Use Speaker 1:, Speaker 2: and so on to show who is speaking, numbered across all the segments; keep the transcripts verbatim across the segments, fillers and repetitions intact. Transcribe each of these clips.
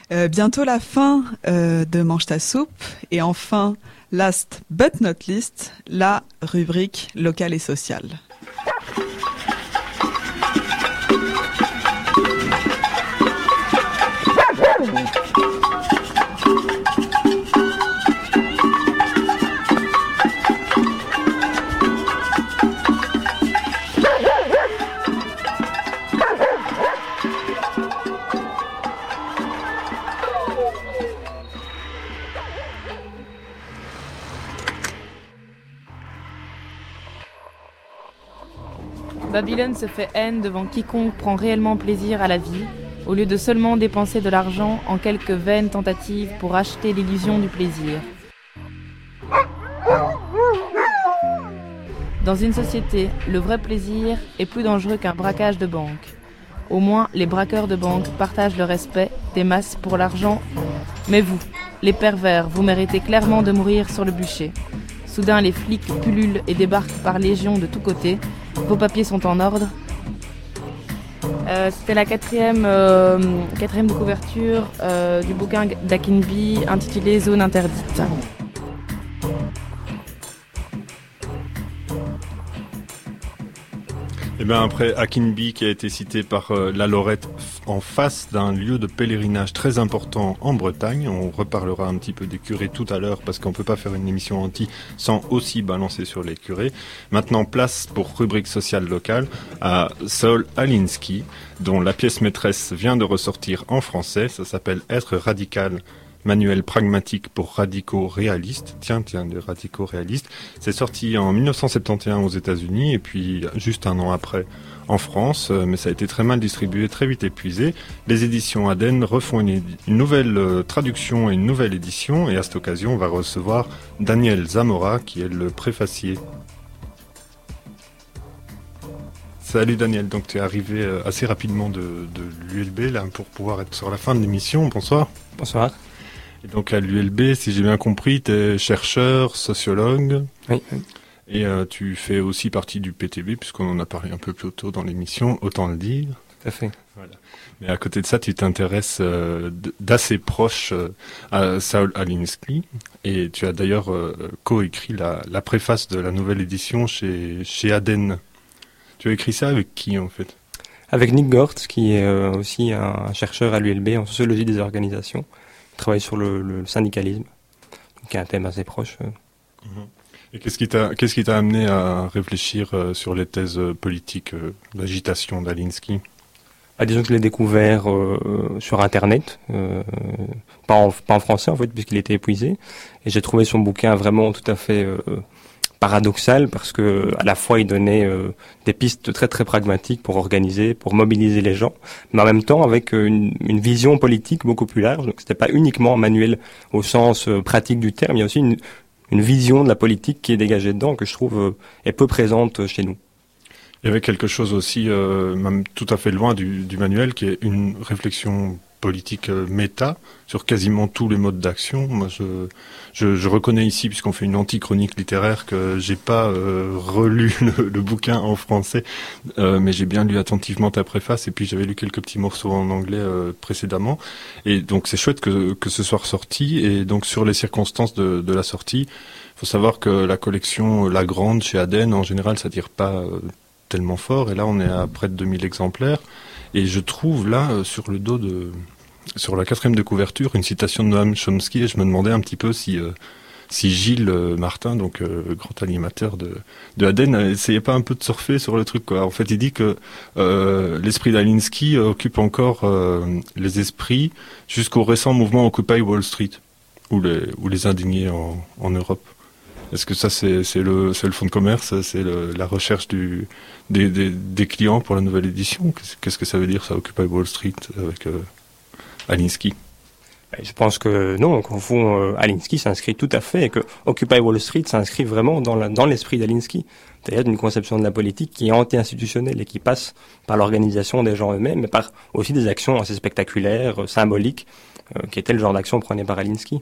Speaker 1: Euh, bientôt la fin euh, de Mange ta soupe et enfin, last but not least, la rubrique locale et sociale.
Speaker 2: Babylone se fait haine devant quiconque prend réellement plaisir à la vie, au lieu de seulement dépenser de l'argent en quelques vaines tentatives pour acheter l'illusion du plaisir. Dans une société, le vrai plaisir est plus dangereux qu'un braquage de banque. Au moins, les braqueurs de banque partagent le respect des masses pour l'argent. Mais vous, les pervers, vous méritez clairement de mourir sur le bûcher. Soudain, les flics pullulent et débarquent par légion de tous côtés. Vos papiers sont en ordre. Euh, c'était la quatrième, euh, quatrième de couverture euh, du bouquin d'Akinbi intitulé Zone interdite.
Speaker 3: Et bien après Akinbi qui a été cité par euh, la Lorette en face d'un lieu de pèlerinage très important en Bretagne, on reparlera un petit peu des curés tout à l'heure parce qu'on peut pas faire une émission anti sans aussi balancer sur les curés. Maintenant place pour rubrique sociale locale à Saul Alinsky dont la pièce maîtresse vient de ressortir en français, ça s'appelle Être radical. Manuel pragmatique pour radicaux réalistes. Tiens, tiens, des radicaux réalistes. C'est sorti en dix-neuf cent soixante et onze aux États-Unis et puis juste un an après en France, mais ça a été très mal distribué, très vite épuisé. Les éditions Aden refont une, une nouvelle euh, traduction et une nouvelle édition et à cette occasion, on va recevoir Daniel Zamora qui est le préfacier. Salut Daniel, donc tu es arrivé assez rapidement de, de l'U L B là pour pouvoir être sur la fin de l'émission. Bonsoir.
Speaker 4: Bonsoir.
Speaker 3: Et donc à l'U L B, si j'ai bien compris, tu es chercheur, sociologue.
Speaker 4: Oui, oui.
Speaker 3: Et euh, tu fais aussi partie du P T B, puisqu'on en a parlé un peu plus tôt dans l'émission, autant le dire.
Speaker 4: Tout à fait.
Speaker 3: Voilà. Mais à côté de ça, tu t'intéresses euh, d'assez proche euh, à Saul Alinsky. Et tu as d'ailleurs euh, coécrit la, la préface de la nouvelle édition chez, chez Aden. Tu as écrit ça avec qui en fait ?
Speaker 4: Avec Nick Gortz, qui est euh, aussi un chercheur à l'U L B en sociologie des organisations. Travaille sur le, le syndicalisme, qui est un thème assez proche.
Speaker 3: Et qu'est-ce qui t'a, qu'est-ce qui t'a amené à réfléchir euh, sur les thèses politiques euh, d'agitation d'Alinsky ?
Speaker 4: Ah, disons que je l'ai découvert euh, sur Internet, euh, pas, en, pas en français en fait, puisqu'il était épuisé. Et j'ai trouvé son bouquin vraiment tout à fait euh, paradoxal, parce que à la fois il donnait euh, des pistes très très pragmatiques pour organiser, pour mobiliser les gens, mais en même temps avec une, une vision politique beaucoup plus large. Donc c'était pas uniquement un manuel au sens euh, pratique du terme, il y a aussi une, une vision de la politique qui est dégagée dedans, que je trouve euh, est peu présente chez nous.
Speaker 3: Il y avait quelque chose aussi, euh, même tout à fait loin du, du manuel, qui est une réflexion politique euh, méta sur quasiment tous les modes d'action. Moi, je, je, je reconnais ici, puisqu'on fait une anti-chronique littéraire, que j'ai pas euh, relu le, le bouquin en français, euh, mais j'ai bien lu attentivement ta préface, et puis j'avais lu quelques petits morceaux en anglais euh, précédemment. Et donc c'est chouette que, que ce soit ressorti. Et donc sur les circonstances de, de la sortie, il faut savoir que la collection La Grande chez Aden, en général, ça tire pas euh, tellement fort. Et là, on est à près de deux mille exemplaires. Et je trouve là, euh, sur le dos de... sur la quatrième de couverture, une citation de Noam Chomsky, et je me demandais un petit peu si, euh, si Gilles euh, Martin, donc euh, grand animateur de, de Aden, essayait pas un peu de surfer sur le truc, quoi. En fait, il dit que euh, l'esprit d'Alinsky occupe encore euh, les esprits jusqu'au récent mouvement Occupy Wall Street, ou les, ou les indignés en, en Europe. Est-ce que ça, c'est, c'est, le, c'est le fonds de commerce, c'est le, la recherche du, des, des, des clients pour la nouvelle édition ? Qu'est-ce que ça veut dire, ça, Occupy Wall Street, avec euh, Alinsky ?
Speaker 4: Je pense que non, qu'au fond, euh, Alinsky s'inscrit tout à fait, et que Occupy Wall Street s'inscrit vraiment dans, la, dans l'esprit d'Alinsky. C'est-à-dire d'une conception de la politique qui est anti-institutionnelle et qui passe par l'organisation des gens eux-mêmes, mais par aussi des actions assez spectaculaires, euh, symboliques, euh, qui étaient le genre d'action prônée par Alinsky.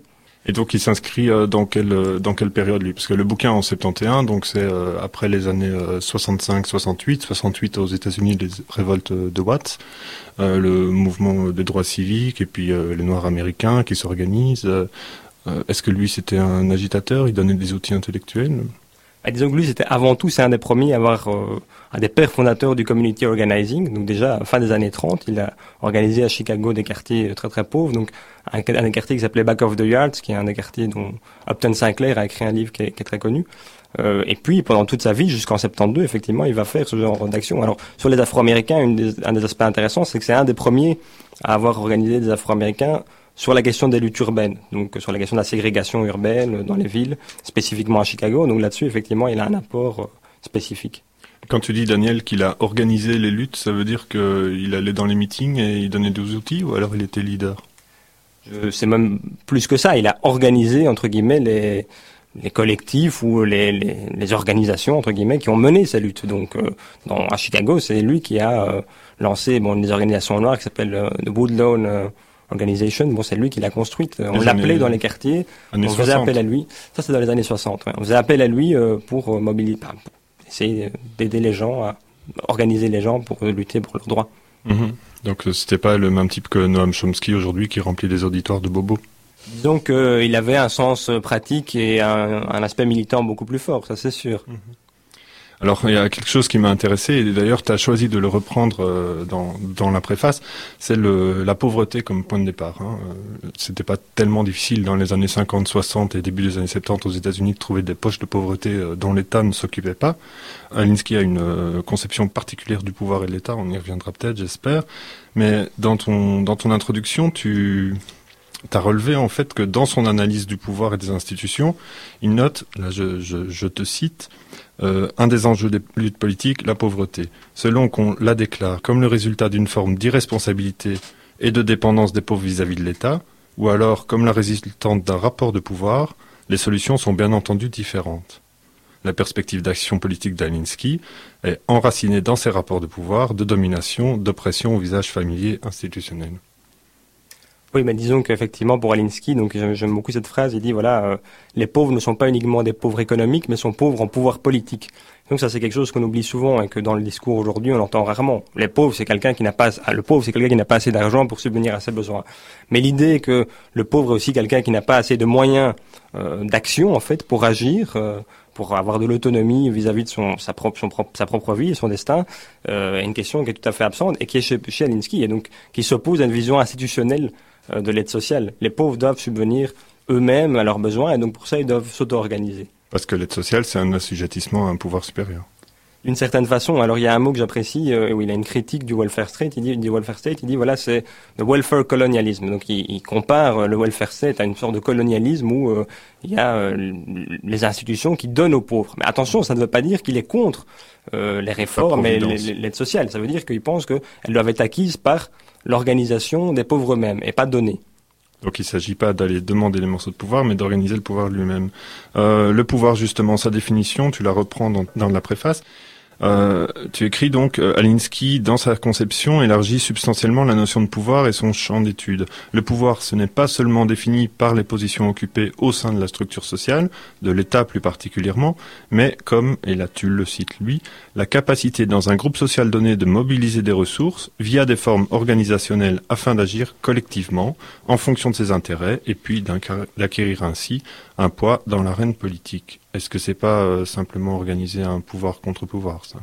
Speaker 3: Et donc il s'inscrit euh, dans quelle euh, dans quelle période lui? Parce que le bouquin en soixante et onze, donc c'est euh, après les années euh, soixante-cinq soixante-huit, soixante-huit aux États-Unis, les révoltes de Watts, euh, le mouvement des droits civiques et puis euh, les Noirs américains qui s'organisent. Euh, euh, est-ce que lui c'était un agitateur? Il donnait des outils intellectuels?
Speaker 4: Bah, disons que lui, c'était avant tout, c'est un des premiers à avoir, euh, un des pères fondateurs du community organizing. Donc déjà, fin des années trente, il a organisé à Chicago des quartiers très très pauvres. Donc un, un des quartiers qui s'appelait Back of the Yards, qui est un des quartiers dont Upton Sinclair a écrit un livre qui est, qui est très connu. Euh, et puis, pendant toute sa vie, jusqu'en soixante-douze, effectivement, il va faire ce genre d'action. Alors, sur les Afro-Américains, une des, un des aspects intéressants, c'est que c'est un des premiers à avoir organisé des Afro-Américains sur la question des luttes urbaines, donc sur la question de la ségrégation urbaine dans les villes, spécifiquement à Chicago. Donc là-dessus, effectivement, il a un apport euh, spécifique.
Speaker 3: Quand tu dis, Daniel, qu'il a organisé les luttes, ça veut dire qu'il allait dans les meetings et il donnait des outils, ou alors il était leader?
Speaker 4: Je, c'est même plus que ça. Il a organisé, entre guillemets, les, les collectifs ou les, les, les organisations, entre guillemets, qui ont mené ces luttes. Donc, euh, dans, à Chicago, c'est lui qui a euh, lancé bon, des organisations noires qui s'appellent euh, The Woodlawn euh, Organization. Bon, c'est lui qui l'a construite. On les l'appelait années, dans les quartiers. On faisait soixante. Appel à lui. Ça, c'est dans les années soixante. Ouais. On faisait appel à lui euh, pour euh, mobiliser, pour essayer d'aider les gens à organiser les gens pour euh, lutter pour leurs droits.
Speaker 3: Mmh. Donc, c'était pas le même type que Noam Chomsky aujourd'hui qui remplit des auditoires de bobos.
Speaker 4: Disons qu'il avait un sens pratique et un, un aspect militant beaucoup plus fort, ça c'est sûr. Mmh.
Speaker 3: Alors, il y a quelque chose qui m'a intéressé, et d'ailleurs, tu as choisi de le reprendre euh, dans, dans la préface, c'est le, la pauvreté comme point de départ. Hein. Euh, c'était pas tellement difficile dans les années cinquante, soixante et début des années soixante-dix aux États-Unis de trouver des poches de pauvreté euh, dont l'État ne s'occupait pas. Alinsky a une euh, conception particulière du pouvoir et de l'État, on y reviendra peut-être, j'espère. Mais dans ton, dans ton introduction, tu as relevé en fait que dans son analyse du pouvoir et des institutions, il note, là je, je, je te cite, Euh, un des enjeux des luttes politiques, la pauvreté, selon qu'on la déclare comme le résultat d'une forme d'irresponsabilité et de dépendance des pauvres vis-à-vis de l'État, ou alors comme la résultante d'un rapport de pouvoir, les solutions sont bien entendu différentes. La perspective d'action politique d'Alinsky est enracinée dans ses rapports de pouvoir, de domination, d'oppression au visage familier institutionnel.
Speaker 4: Oui, mais disons qu'effectivement, pour Alinsky, donc j'aime beaucoup cette phrase, il dit, voilà, euh, les pauvres ne sont pas uniquement des pauvres économiques, mais sont pauvres en pouvoir politique. Donc ça, c'est quelque chose qu'on oublie souvent et que dans le discours aujourd'hui, on entend rarement. Les pauvres, c'est quelqu'un qui n'a pas, ah, le pauvre, c'est quelqu'un qui n'a pas assez d'argent pour subvenir à ses besoins. Mais l'idée que le pauvre est aussi quelqu'un qui n'a pas assez de moyens euh, d'action, en fait, pour agir, euh, pour avoir de l'autonomie vis-à-vis de son, sa propre, son propre, sa propre vie et son destin, euh, est une question qui est tout à fait absente et qui est chez, chez Alinsky, et donc qui s'oppose à une vision institutionnelle de l'aide sociale. Les pauvres doivent subvenir eux-mêmes à leurs besoins et donc pour ça ils doivent s'auto-organiser.
Speaker 3: Parce que l'aide sociale, c'est un assujettissement à un pouvoir supérieur.
Speaker 4: D'une certaine façon. Alors il y a un mot que j'apprécie euh, où il a une critique du welfare state. Il dit du welfare state, il dit voilà c'est le welfare colonialisme. Donc il, il compare euh, le welfare state à une sorte de colonialisme où euh, il y a euh, les institutions qui donnent aux pauvres. Mais attention, ça ne veut pas dire qu'il est contre euh, les réformes et l'aide sociale. Ça veut dire qu'il pense qu'elles doivent être acquises par l'organisation des pauvres eux-mêmes et pas données.
Speaker 3: Donc il ne s'agit pas d'aller demander les morceaux de pouvoir, mais d'organiser le pouvoir lui-même. Euh, le pouvoir, justement, sa définition, tu la reprends dans, dans la préface. Euh, tu écris donc, euh, Alinsky, dans sa conception, élargit substantiellement la notion de pouvoir et son champ d'étude. Le pouvoir, ce n'est pas seulement défini par les positions occupées au sein de la structure sociale, de l'État plus particulièrement, mais comme, et là tu le cites lui, la capacité dans un groupe social donné de mobiliser des ressources via des formes organisationnelles afin d'agir collectivement en fonction de ses intérêts et puis d'acquérir ainsi un poids dans l'arène politique. Est-ce que c'est pas euh, simplement organiser un pouvoir contre pouvoir, ça?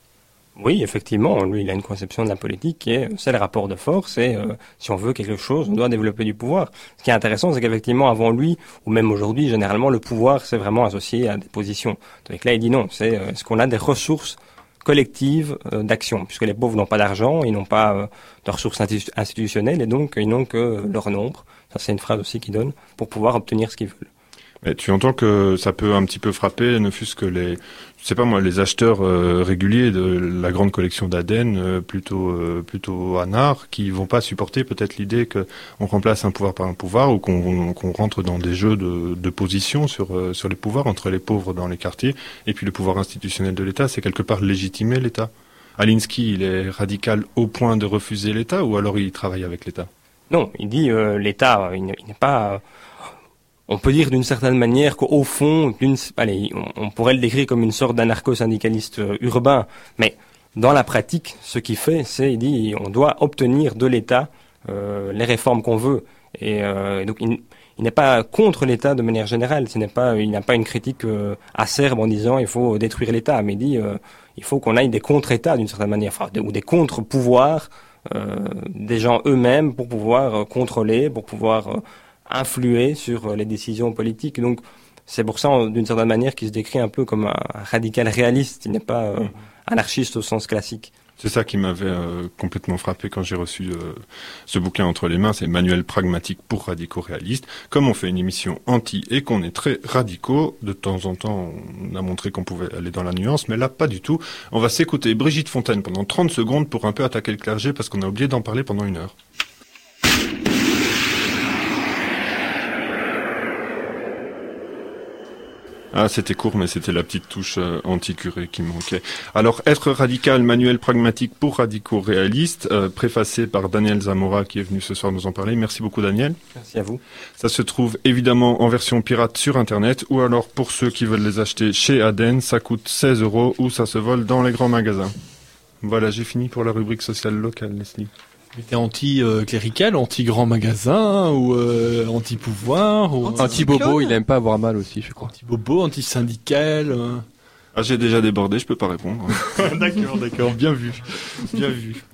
Speaker 4: Oui, effectivement, lui, il a une conception de la politique qui est, c'est le rapport de force et euh, si on veut quelque chose, on doit développer du pouvoir. Ce qui est intéressant, c'est qu'effectivement, avant lui, ou même aujourd'hui, généralement, le pouvoir, c'est vraiment associé à des positions. Donc là, il dit non, c'est euh, est-ce qu'on a des ressources collectives euh, d'action, puisque les pauvres n'ont pas d'argent, ils n'ont pas euh, de ressources institutionnelles et donc ils n'ont que leur nombre. Ça, c'est une phrase aussi qu'il donne pour pouvoir obtenir ce qu'ils veulent.
Speaker 3: Mais tu entends que ça peut un petit peu frapper, ne fût-ce que les, je sais pas moi, les acheteurs euh, réguliers de la grande collection d'Aden, euh, plutôt euh, plutôt anards, qui vont pas supporter peut-être l'idée que on remplace un pouvoir par un pouvoir ou qu'on qu'on rentre dans des jeux de, de position sur euh, sur les pouvoirs entre les pauvres dans les quartiers et puis le pouvoir institutionnel de l'État, c'est quelque part légitimer l'État. Alinsky, il est radical au point de refuser l'État ou alors il travaille avec l'État?
Speaker 4: Non, il dit euh, l'État, il n'est pas on peut dire d'une certaine manière qu'au fond, d'une, allez, on, on pourrait le décrire comme une sorte d'anarcho-syndicaliste euh, urbain, mais dans la pratique, ce qu'il fait, c'est il dit on doit obtenir de l'État euh, les réformes qu'on veut. Et, euh, et donc il, il n'est pas contre l'État de manière générale. Ce n'est pas, il n'a pas une critique euh, acerbe en disant il faut détruire l'État, mais il dit euh, il faut qu'on aille des contre-États d'une certaine manière, enfin, ou des contre-pouvoirs euh, des gens eux-mêmes pour pouvoir euh, contrôler, pour pouvoir euh, influer sur euh, les décisions politiques. Donc c'est pour ça, d'une certaine manière, qu'il se décrit un peu comme un radical réaliste. Il n'est pas euh, anarchiste au sens classique.
Speaker 3: C'est ça qui m'avait euh, complètement frappé quand j'ai reçu euh, ce bouquin entre les mains, c'est Manuel pragmatique pour radicaux réalistes. Comme on fait une émission anti et qu'on est très radicaux, de temps en temps on a montré qu'on pouvait aller dans la nuance, mais là pas du tout. On va s'écouter Brigitte Fontaine pendant trente secondes pour un peu attaquer le clergé parce qu'on a oublié d'en parler pendant une heure. Ah, c'était court, mais c'était la petite touche euh, anti-curé qui manquait. Alors, être radical, manuel pragmatique pour radicaux réalistes, euh, préfacé par Daniel Zamora, qui est venu ce soir nous en parler. Merci beaucoup, Daniel.
Speaker 4: Merci à vous.
Speaker 3: Ça se trouve évidemment en version pirate sur Internet, ou alors pour ceux qui veulent les acheter chez Aden, ça coûte seize euros, ou ça se vole dans les grands magasins. Voilà, j'ai fini pour la rubrique sociale locale, Leslie.
Speaker 5: Mais t'es anti-clérical, anti-grand magasin, ou euh, anti-pouvoir, ou
Speaker 6: anti-bobo, il aime pas avoir mal aussi, je crois.
Speaker 5: Anti-bobo, anti-syndical. Euh...
Speaker 3: Ah, j'ai déjà débordé, je peux pas répondre.
Speaker 5: D'accord, d'accord, bien vu, bien vu.